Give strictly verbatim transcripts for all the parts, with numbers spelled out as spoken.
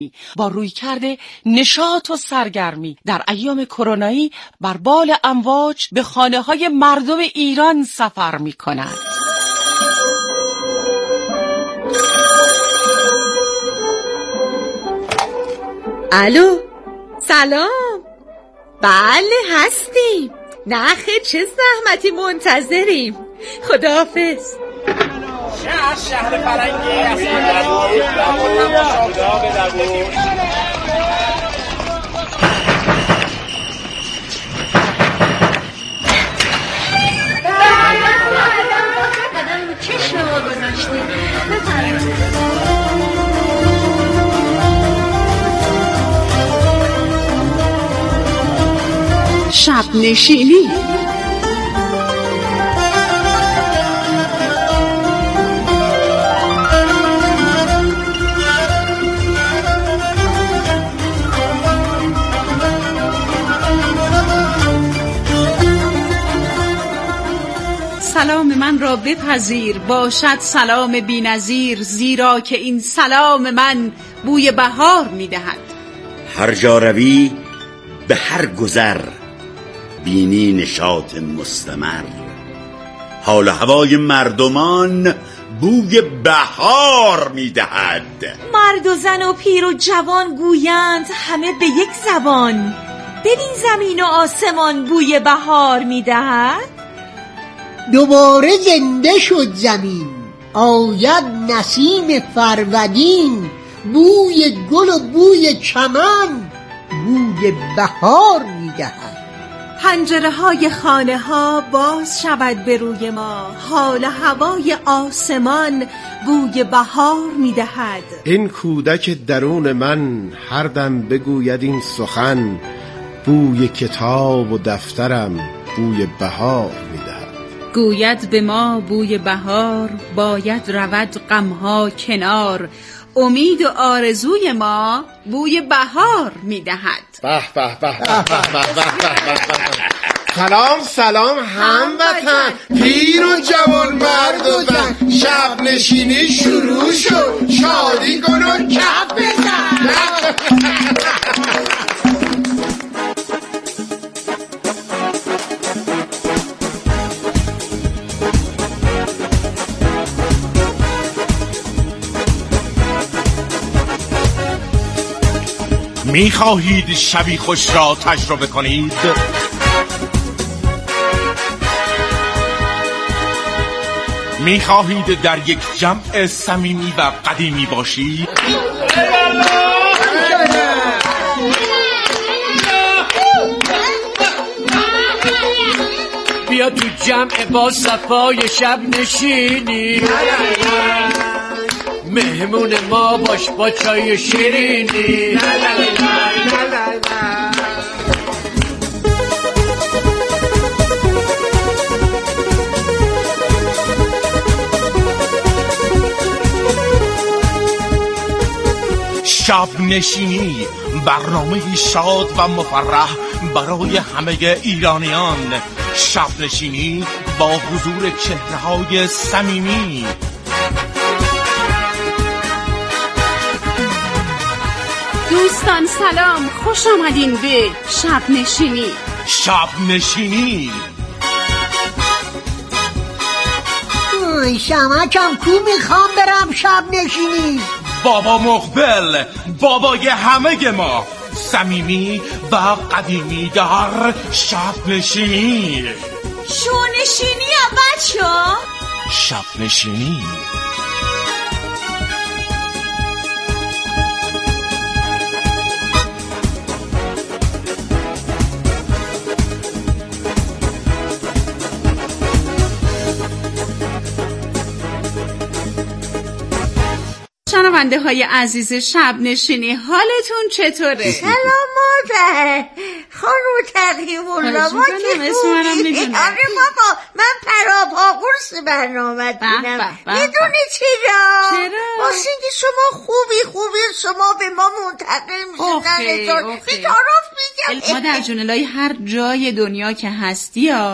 با رویکرد نشاط و سرگرمی در ایام کرونایی بر بال امواج به خانه‌های مردم ایران سفر می‌کند. الو، سلام. بله هستیم. نخه چه زحمتی منتظریم. خداحافظ. شهر شهر فرنگی اصلا چشم ما گذاشتیم. شب نشینی. سلام من را بپذیر، باشد سلام بی‌نظیر، زیرا که این سلام من بوی بهار می‌دهد. هر جا روی به هر گذر بینی نشاط مستمر، حال و هوای مردمان بوی بهار می‌دهد. مرد و زن و پیر و جوان گویند همه به یک زبان، ببین زمین و آسمان بوی بهار می‌دهد. دوباره زنده شد زمین، آید نسیم فرودین، بوی گل و بوی چمن بوی بهار می‌دهد. پنجره های خانه ها باز شود به روی ما، حال هوای آسمان بوی بهار می‌دهد. این کودک درون من هر دم بگوید این سخن، بوی کتاب و دفترم بوی بهار می‌دهد. گوید به ما بوی بهار، باید رود غمها کنار، امید و آرزوی ما بوی بهار می‌دهد. به به به به به. سلام سلام هموطن، پیر و جوان مرد و زن، شب نشینی شروع شد، شادی کن و کف بزن. می خواهید شبی خوش را تجربه کنید؟ می خواهید در یک جمع صمیمی و قدیمی باشید؟ بیا تو جمع با صفای شب نشینی، مهمون ما باش با چای شیرینی. شب نشینی، برنامه شاد و مفرح برای همه ایرانیان. شب نشینی با حضور چهره‌های صمیمی. دوستان سلام، خوش آمدین به شب نشینی. شب نشینی. اوی شمکم کو میخوام برم شب نشینی. بابا مقبل، بابای همه ما، صمیمی و قدیمی در شب نشینی. شو نشینی یا بچه؟ شب نشینی. شنونده های عزیز شب نشینی، حالتون چطوره؟ سلام مادر، خانم تقییم الله، ما که خوبی. آره بابا، من پراپا قرص برنامه دیدم. میدونی چرا؟ چرا؟ واسه اینکه شما خوبی خوبی شما به ما منتقل میشن. بیتعارف میگم مادر جون الهی، هر جای دنیا که هستی ها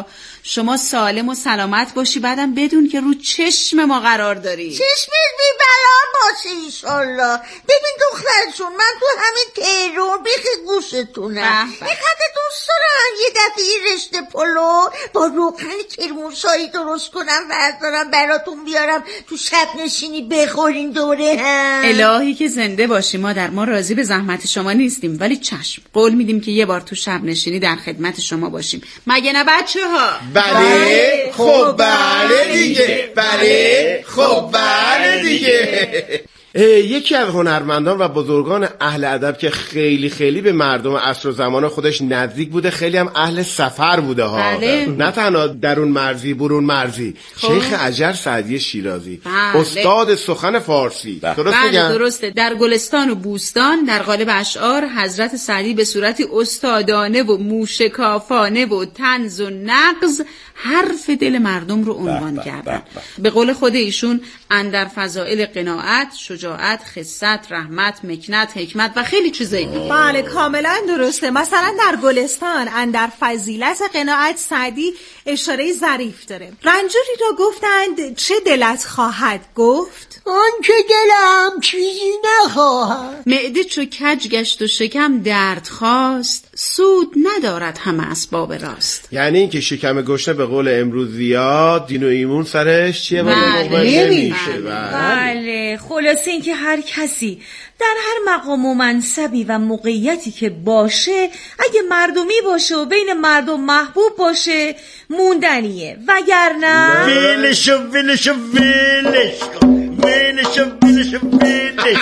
شما سالم و سلامت باشی، بعدم بدون که رو چشم ما قرار داری. چشمت بی بلا باشه ایشالله. ببین دختر جون، من تو همین تهران بیخی گوشتونم. اینقدر دوست دارم یه دفعه رشته پلو با روغن کرموشایی درست کنم بردارم براتون بیارم تو شب نشینی بخورین دوره هم. الهی که زنده باشی مادر، ما راضی به زحمت شما نیستیم، ولی چشم قول میدیم که یه بار تو شب نشینی در خدمت شما باشیم. مگه نه بچه ها؟ بله خب بله دیگه، بله خب بله دیگه. یکی از هنرمندان و بزرگان اهل ادب که خیلی خیلی به مردم عصر و زمان خودش نزدیک بوده، خیلی هم اهل سفر بوده ها. بله. نه تنها درون مرزی برون مرزی. خب. شیخ اجر سعدی شیرازی، بله. استاد سخن فارسی. بله. درست بله درسته. در گلستان و بوستان در قالب اشعار حضرت سعدی به صورتی استادانه و موشکافانه و طنز و نغز حرف دل مردم رو عنوان کردن. به قول خود ایشون اندر فضائل قناعت، شجاعت، خست، رحمت، مکنت، حکمت و خیلی چیزایی دیگه. بله کاملا درسته. مثلا در گلستان اندر فضیلت قناعت سعدی اشاره ظریف داره. رنجوری را گفتند چه دلت خواهد گفت؟ آن که دلم چیزی نخواهد. معده چو کج گشت و شکم درد خواست، سود ندارد همه اسباب راست. یعنی این که شکم گشنه به قول امروزیا دین و ایمون سرش چیه؟ بله نمیشه. بله خلاصه این که هر کسی در هر مقام و منصبی و موقعیتی که باشه، اگه مردمی باشه و بین مردم محبوب باشه موندنیه، وگرنه ویلش و ویلش و ویلش ویلش و ویلش و ویلش.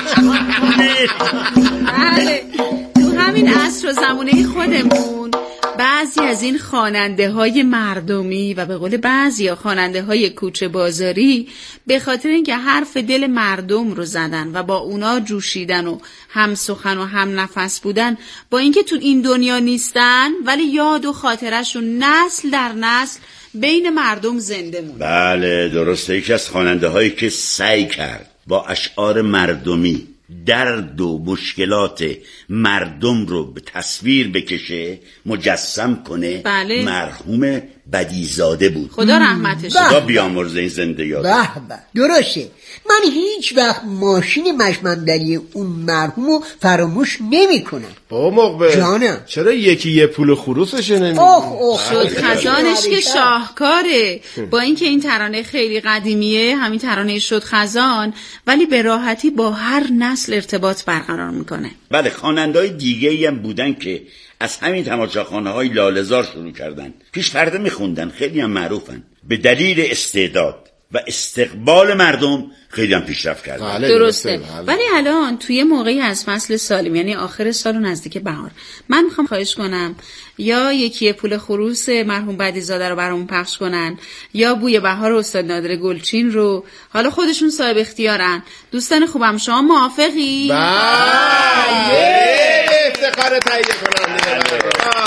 بله تو همین عصر و زمانه خودمون بعضی از این خواننده های مردمی و به قول بعضی ها خواننده های کوچه بازاری به خاطر اینکه حرف دل مردم رو زدن و با اونا جوشیدن و هم سخن و هم نفس بودن، با اینکه تو این دنیا نیستن ولی یاد و خاطرشون نسل در نسل بین مردم زنده مون. بله درسته. یکی از خواننده هایی که سعی کرد با اشعار مردمی درد و مشکلات مردم رو به تصویر بکشه، مجسم کنه، بله. مرحوم بدیزاده بود. خدا رحمتش خدا بیامرزه این زنده یاد. به به درسته. من هیچ وقت ماشین مشمندری اون مرحومو فراموش نمی کنم. با مقبل جانم چرا یکی یه پول خروسش نمیگی؟ اوه اوه شد خزانش که شاهکاره. با اینکه این ترانه خیلی قدیمیه، همین ترانه شد خزان، ولی به راحتی با هر نسل ارتباط برقرار میکنه. بله خواننده‌های دیگه‌ای هم بودن که از همین تماشاخانه‌های لاله‌زار شروع کردن، پیش پرده میخوندن، خیلی هم معروفن. به دلیل استعداد و استقبال مردم خیلی هم پیشرفت کردن. درسته. ولی الان توی موقعی از فصل سالیم، یعنی آخر سال و نزدیک بهار، من میخوام خواهش کنم یا یکی پول خروس مرحوم بدیزاده رو برامون پخش کنن یا بوی بهار استاد نادر گلچین رو. حالا خودشون صاحب اختیارن. دوستان خوبم شما موافقی؟ بله افتخار تهیه کننده.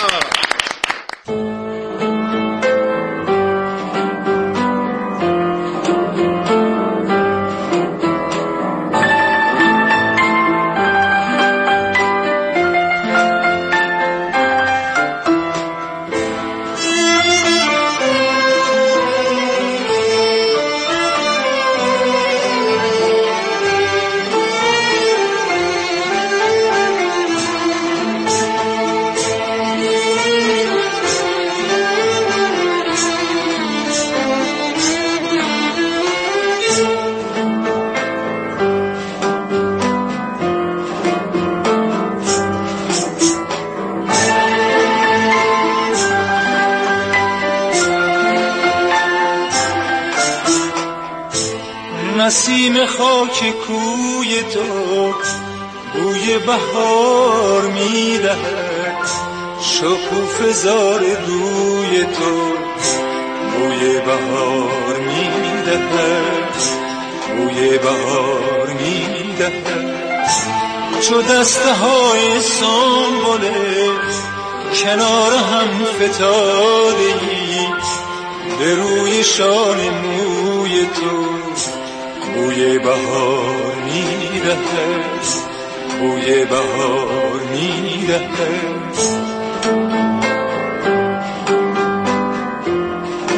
نسیم خاک کوی تو بوی بهار میدهد، شکوفه زار روی تو بوی بهار میدهد، بوی بهار میدهد. چو دسته های سنبله کنار هم فتاده‌ای، به روی شان موی تو بوی بهار می‌دهد، بوی بهار می‌دهد.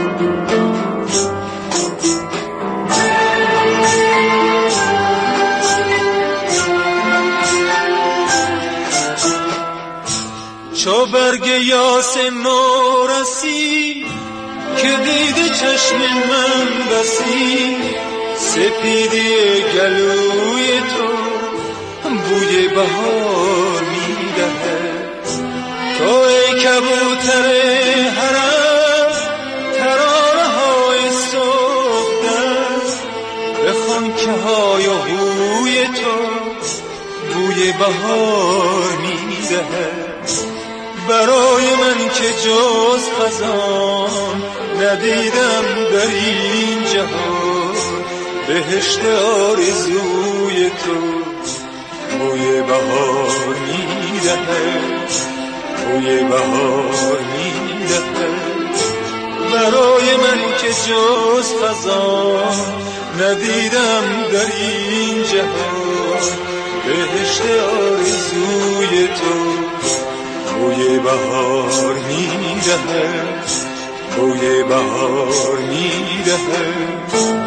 چو برگ یاس نورسی که دیده چشم من بسی، سپیدی گلوی تو بوی بهار میدهد. تو ای کبوتر حرم ترانه های صبح دست، بخوان که های و هوی تو بوی بهار میدهد. برای من که جز خزان ندیدم در این جهان، بهشت آرزوی تو بوی بهار میدهد، بوی بهار میدهد. برای من که جز خزان ندیدم در این جهان، بهشت آرزوی تو بوی بهار میدهد، بوی بهار میدهد.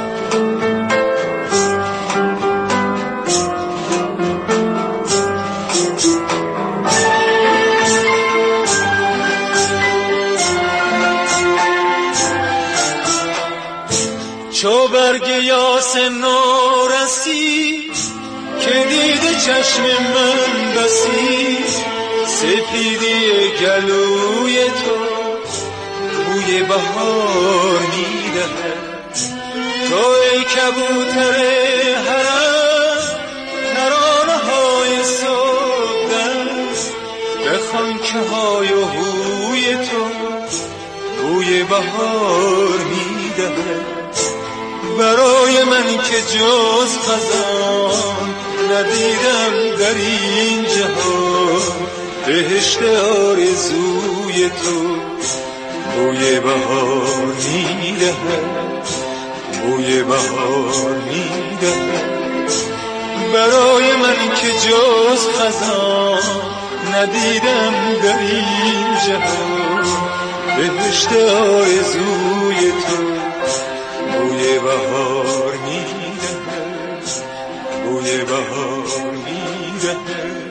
چو برگ یاس نورسی که دیده چشم من بسی، سپیدی گلوی تو بوی بهار میدهد. تو ای کبوتر حرم ترانه های صبح دست، بخوان که های و هوی تو بوی بهار میدهد. برای من که جز خزان ندیدم در این جهان، بهشت آرزوی تو بوی بهار میدهد، بوی بهار میدهد. برای من که جز خزان ندیدم در این جهان، بهشت آرزوی تو بوی بهار میدهد، بوی بهار میدهد.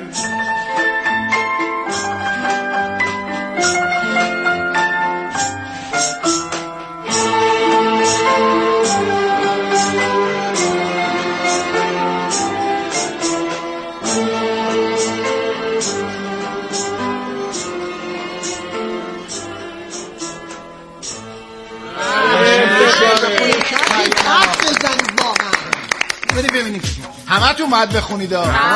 ببینید همه تون باید بخونید.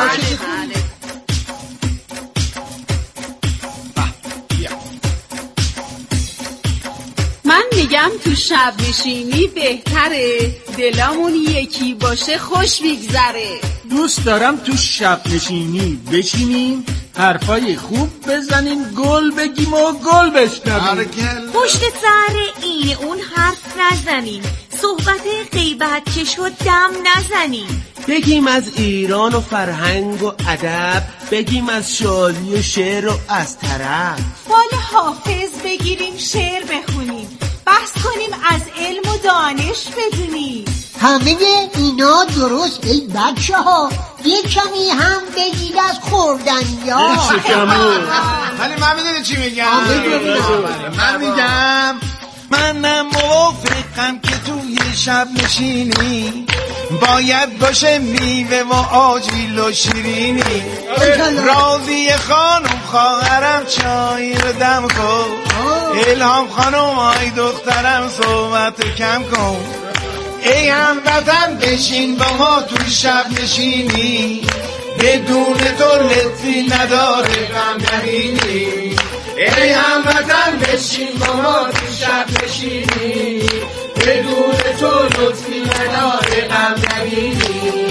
من میگم تو شب نشینی بهتره، دلامون یکی باشه خوش میگذره. دوست دارم تو شب نشینی بشینیم، حرفای خوب بزنیم، گل بگیم و گل بشنویم. پشت سر این اون حرف نزنیم، صحبت غیبت که شد دم نزنیم. بگیم از ایران و فرهنگ و ادب، بگیم از شادی و شعر و از طرب. فال حافظ بگیریم شعر بخونیم، بحث کنیم از علم و دانش بدونیم. همه اینا درست ای بچه ها، یه کمی هم بگید از خوردنیا. ولی من میدونی چی میگم؟ من میگم منم موافقم که توی شب نشینی باید باشه میوه و آجیل و شیرینی. راضی خانم خواهرم چای رو دم کن، الهام خانم آی دخترم صحبت کم کن. ای هموطن بشین با ما تو شب نشینی، بدون تو لطفی نداره غم نبینی. ای هموطن بشین با ما تو شب نشینی، بدون تو لطفی نداره غم نبینی.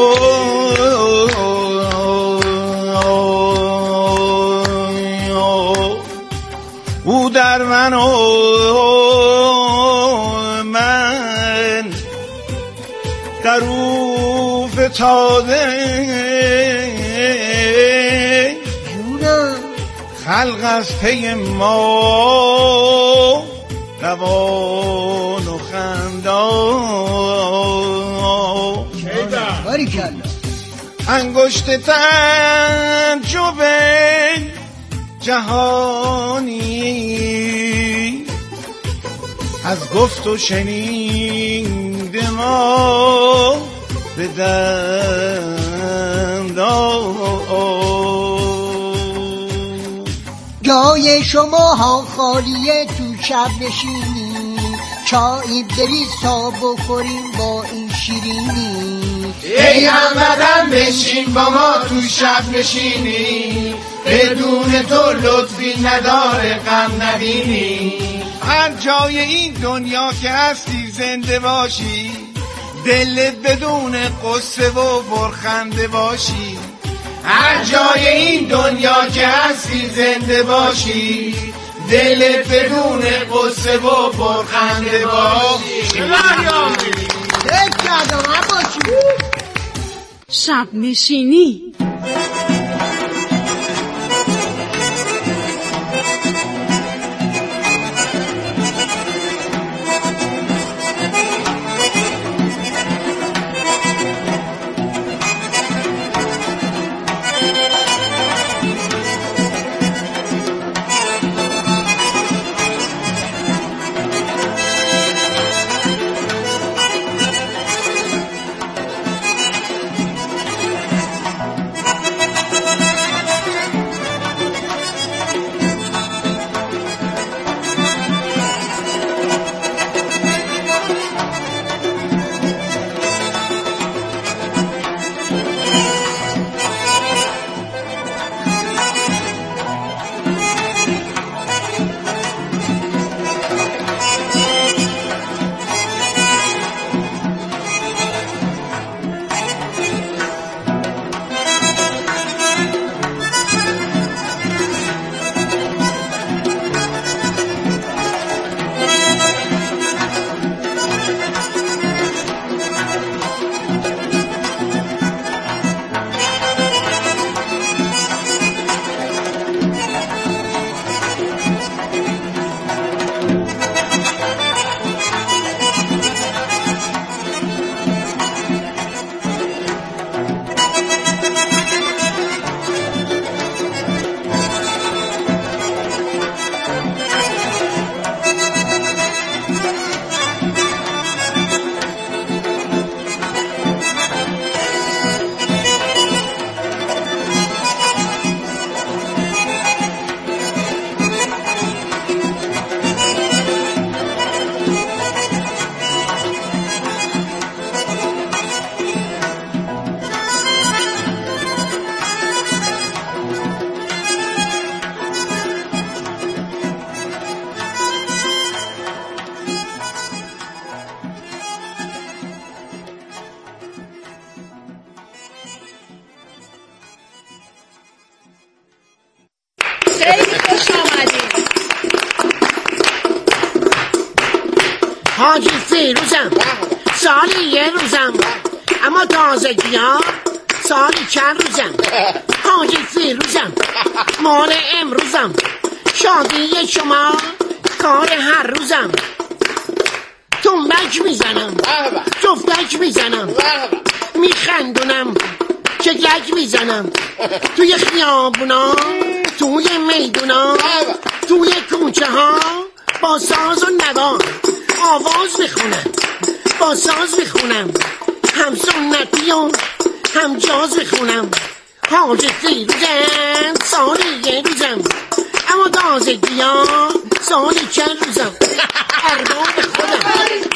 او در من و من در او فتاده، خلق از پی ما روان و خندان. انگشت تعجب جهانی از گفت و شنید ما به دندان. جای شما ها خالیه تو شب نشینی، چایی بریز تا بخوریم با این شیرینی. ای هموطن بشین با ما تو شب نشینی، بدون تو لطفی نداره غم نبینی. هر جای این دنیا که هستی زنده باشی، دلت بدون قصه و برخنده باشی. هر جای این دنیا که هستی زنده باشی، دلت بدون قصه و برخنده باشی. شب نشینی. حاجی فیروزم، سالی یه روزم، اما تازگی ها سالی چند روزم. حاجی فیروزم، مال امروزم، شادی شما کار هر روزم. تنبک میزنم، جفتک میزنم، میخندونم، چگک میزنم، توی خیابونا، توی میدونا، توی کوچه ها با ساز و نوا آواز میخونم، با ساز میخونم، هم سنتی و هم جاز میخونم. حاج فیروزم، سالی یه روزم، اما تازگی ها سالی چند روزم. ارباب خودم،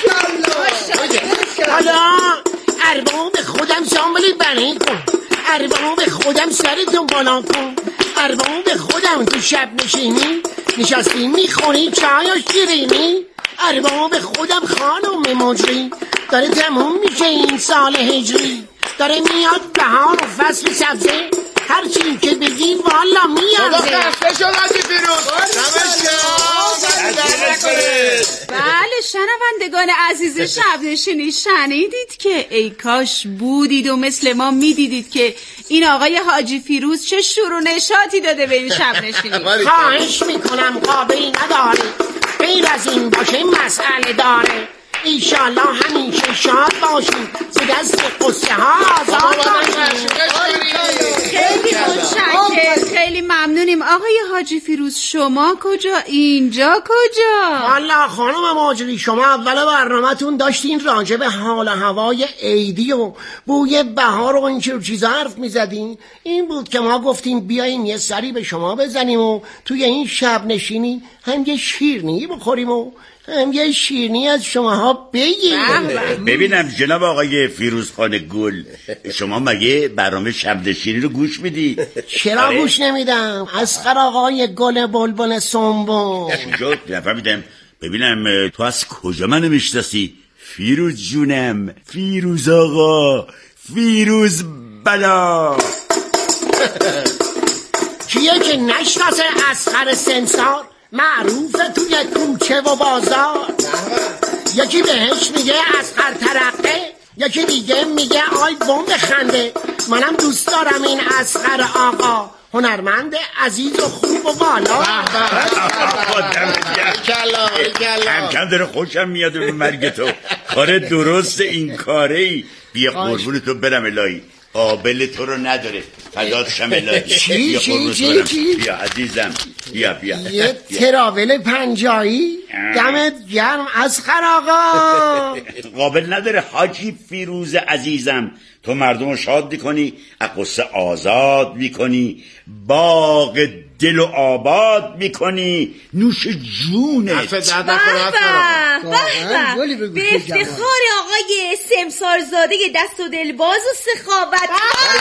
حالا ارباب خودم شاملی بنه کن، ارباب خودم سرتون بالا کن، ارباب خودم تو شب نشینی نشستی میخونی چای و شیرینی. ارباب خودم خانم مجری، داره تموم میشه این سال هجری، داره میاد بهار و فصل سبزه، هر چی که بگی والا میارزه. بله شنوندگان عزیز شب نشینی، شنیدید که ای کاش بودید و مثل ما میدیدید که این آقای حاجی فیروز چه شور و نشاطی داده به این شب نشینی. خواهش میکنم قابلی نداره، غیر از این باشه مسئله داره. ایشالله همیشه شاد باشیم، ز دست قصه ها آزاد باشیم. خیلی متشکرم، خیلی ممنونیم. آقای حاجی فیروز شما کجا؟ اینجا کجا؟ والا خانم ماجری شما اول برنامه‌تون داشتین راجع به حال هوای عیدی و بوی بهار و این چیز چیزا حرف میزدین. این بود که ما گفتیم بیاییم یه سری به شما بزنیم و توی این شب نشینی هم یه شیرینی بخوریم و هم یه شیرینی از شماها بگیم. ببینم جناب آقای فیروزخان گل، شما مگه برنامه شب نشینی رو گوش میدی؟ چرا آره؟ گوش نمیدم؟ اسقر آقای گل بلبل سنبو کجا نفهمیدم. ببینم تو از کجا منو میشناسی؟ فیروز جونم، فیروز آقا، فیروز بلا. کیه که نشناسه اسقر سنسار؟ معروفه توی کوچه و بازار. یکی بهش میگه اسقر ترقه، یکی دیگه میگه آی بمب خنده. منم دوست دارم این اسقر آقا، هنرمند عزیز و خوب و بالا. کم کم داره خوشم میاد به مرگ تو. کار درست این کاره ای. بیا قربون تو برم الهی، قابل تو رو نداره. فدات شم الهی. چی چی چی چی؟ بیا عزیزم، بیا بیا. یه تراول پنجایی دمت گرم اسقر آقا. قابل نداره حاجی فیروز عزیزم. تو مردم رو شاد میکنی، قصه آزاد میکنی، باغ دل و آباد میکنی، نوش جونت. به افتخار آقای سمسار زاده دست و دلباز و سخاوت.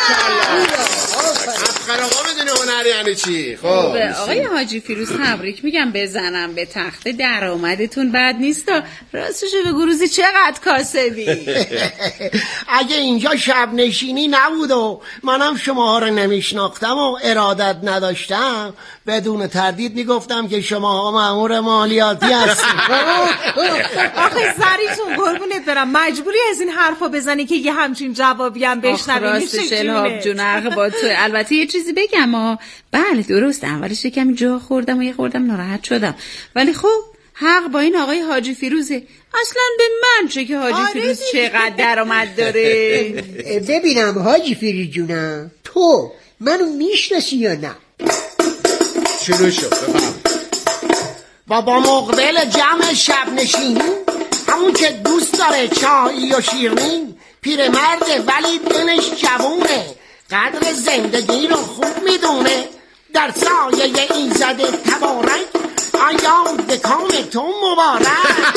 اسقر آقا بدونه هنر یعنی چی؟ خب آقای حاجی فیروز تبریک میگم، بزنم به تخت درآمدتون بد نیست. راستشو بگو روزی چقدر کاسبی؟ اگه اینجا شب نشینی نبود و منم شما رو نمیشناختم و ارادت نداشتم، بدون تردید میگفتم که شما مأمور مالیاتی هستید. آخه زریتون قربونت برم، مجبوری از این حرفا بزنی که یه همچین جوابی هم بشنوی. راستش الهاب جون حق با تو. البته یه چیزی بگم ها، بله درست اولش کمی جا خوردم و یه خوردم ناراحت شدم، ولی خب حق با این آقای حاجی فیروزه. اصلا به من چه که حاجی آره فیروز چقدر درآمد داره. ببینم حاجی فیروز جونم، تو منو میشناسی یا نه؟ شروع شد. بفهم. بابا مقبل جمع شب نشینی، همون که دوست داره چایی و شیرینی، پیرمرده ولی دلش جوونه، قدر زندگی رو خوب میدونه، در سایه ایزد تبارک آیا به کام تو مبارک.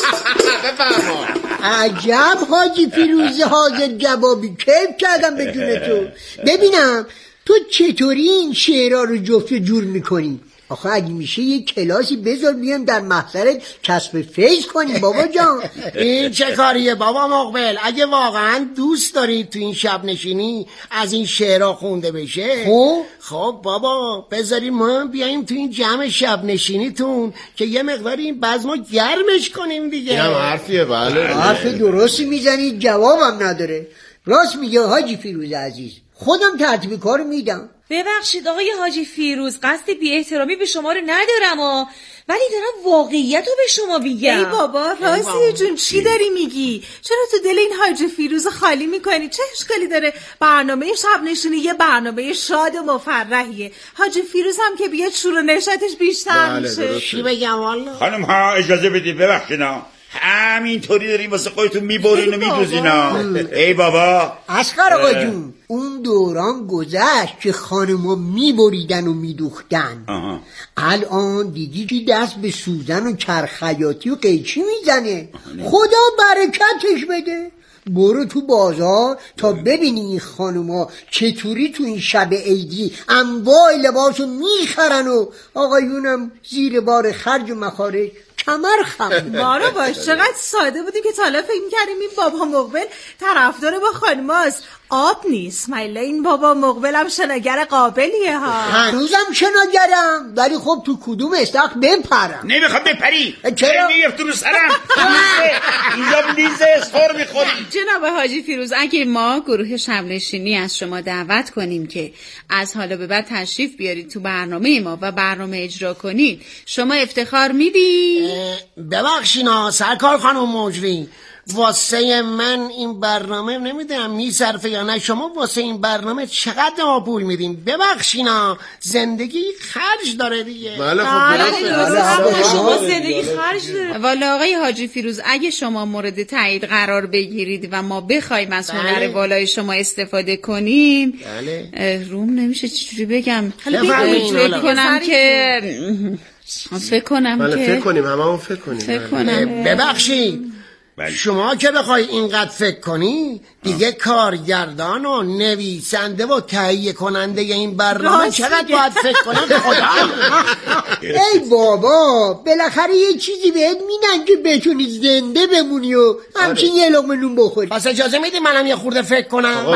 عجب حاجی فیروز حاضر جوابی، کیف کردم بدون تو. ببینم تو چطوری این شعرها رو جفت جور میکنی؟ آخه اگه میشه یه کلاسی بذار بیام در محضرت کسب فیض کنی بابا جان. این چه کاریه بابا مقبل؟ اگه واقعا دوست دارید تو این شب نشینی از این شعرها خونده بشه، خب خب بابا بذاریم ما بیاییم تو این جمع شب نشینیتون که یه مقدار این بزما گرمش کنیم دیگه. این هم حرفیه. بله حرف درستی میزنی، جوابم نداره. راست میگه حاجی فیروز عزیز، خودم ترتیب کار میدم. ببخشید آقای حاجی فیروز، قصد بی احترامی به شما رو ندارم ها، ولی دارم واقعیت رو به شما میگم. ای بابا راستی جون چی داری میگی؟ چرا تو دل این حاجی فیروز خالی میکنی؟ چه اشکالی داره؟ برنامه شب نشینی یه برنامه شاد و مفرحیه. حاجی فیروز هم که بیاد شور و نشاطش بیشتر میشه. چی بگم والا؟ خانم ها اجازه بدید، ببخشینا همینطوری داریم واسه خودتون میبرین و میدوزینا. ای بابا اسقر آقا جون، اون دوران گذشت که خانم‌ها میبریدن و میدوختن. الان دیدی که دست به سوزن و چرخیاتی و قیچی میزنه. خدا برکتش بده. برو تو بازار تا ببینی این خانوما چطوری تو این شب عیدی انواع لباسو میخرن و آقایونم زیر بار خرج و مخارج کمر خم. بارو باش، چقدر ساده بودی که تا حالا فکر می‌کردیم این بابا مقبل طرفدار با خانماست. آب نیست مایلا، این بابا مقبلم شناگر قابلیه ها. هنوزم شناگرم، ولی خب تو کدوم استاق بپرم؟ نمیخوام بپری. چرا؟ میفت رو سرم. اینجا لیزه اسخور میخوری. جناب حاجی فیروز، اگه ما گروه شب نشینی از شما دعوت کنیم که از حالا به بعد تشریف بیارید تو برنامه ما و برنامه اجرا کنید، شما افتخار میدید؟ ببخشینا سرکار خانم مجری، واسه من این برنامه نمیدونم میصرفه یا نه. شما واسه این برنامه چقدر ما پول میدین؟ ببخشینا زندگی خرج داره دیگه. بله خب شما زندگی خرج داره. والا آقای حاجی فیروز اگه شما مورد تایید قرار بگیرید و ما بخوایم از هنر والای شما استفاده کنیم بله. روم نمیشه چجوری بگم. فکر کنم که فکر کنم بله که فکر کنیم هممون فکر کنیم. فکر کنم ببخشید شما که بخوای اینقدر فکر کنی دیگه کارگردان و نویسنده و تهیه کننده این برنامه چقدر باید فکر کنن خدا. ای بابا بالاخره یه چیزی بهت میدن که بتونی زنده بمونی و همچین یه لقمه نون بخوری. پس اجازه میدی منم یه خورده فکر کنم؟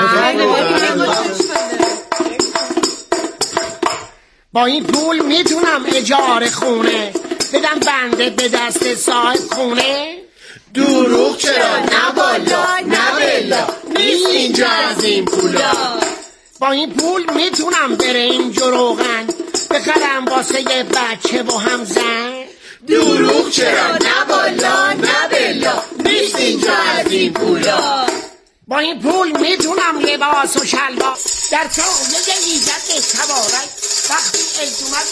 با این پول میتونم اجاره خونه بدم بنده به دست صاحب خونه. دروغ چرا؟ نه بالا نه بلا نیست اینجا از این پولا. با این پول میتونم بره این جروغن بخرم واسه یه بچه و هم زن. دروغ چرا؟ نه بالا نه بلا نیست اینجا از این پولا. با این پول میتونم لباس و شلوار در سایه ایزد بشتوارد وقتی اجتومت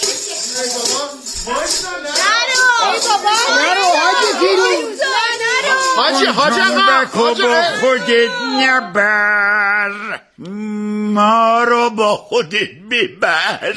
نرو حاجی فیروز حاجی حاجی آقا با خودت نبر ما رو با خودت ببر.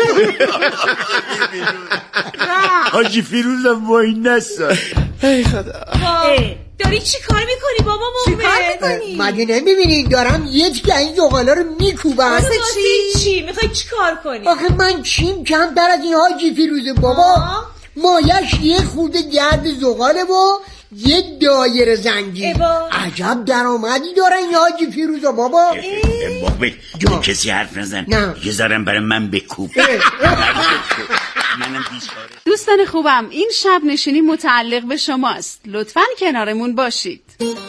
حاجی فیروزم وای نسا. ای خدا داری چی کار میکنی بابا مومن؟ چی کار میکنی؟ مگه نمیبینی دارم یه تیکه این زغالا رو میکوبم. واسه چی؟ چی؟ میخوای چی کار کنی؟ آخه من چیم کمتر از این حاجی فیروزه بابا. مایش یه خورده گرد زغاله و یه دایره زنگی. عجب درآمدی داره این حاجی فیروزه بابا. بابا کسی حرف نزن یه ذرم برای من بکوب. دوستان خوبم این شب نشینی متعلق به شماست. لطفاً کنارمون باشید.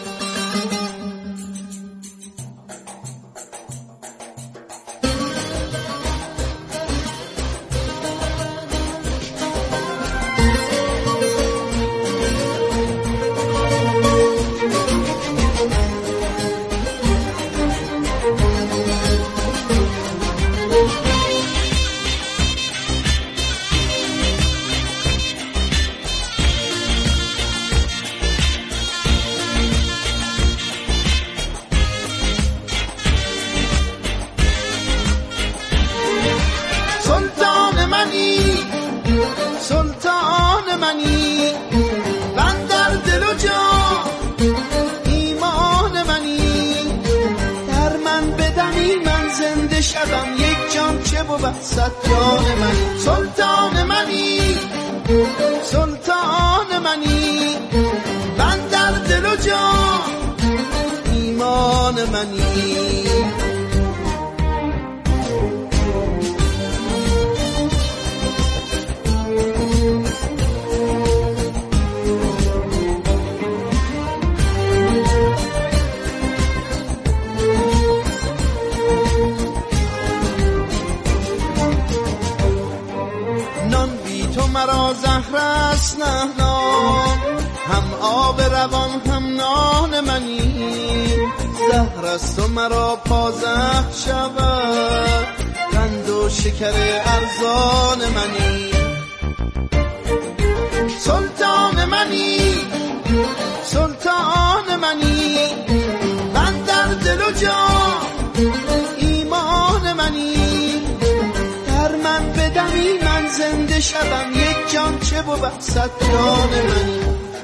صد جان من سلطان منی سلطان منی بندر دل و جان ایمان منی. مرا زهر است نه نان هم آب روان هم نان منی. زهر است و مرا پازهر شود قند و شکر ارزان منی. سلطان منی سلطان منی بندر دل و جان ایمان منی. در من بدمی من زنده شدم یک جان چه بود صد جان منی.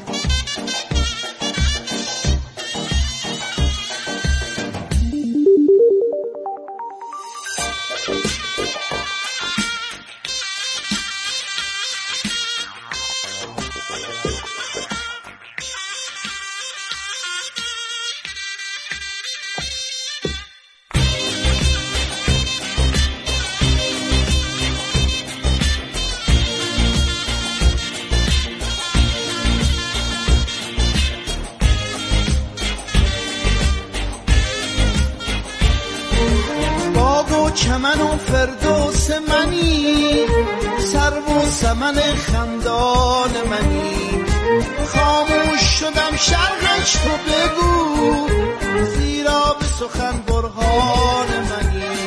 چمن و فردوس منی سرو و سمن خندان منی. خاموش شدم شرقش تو بگو، زیرا به سخن برهان منی.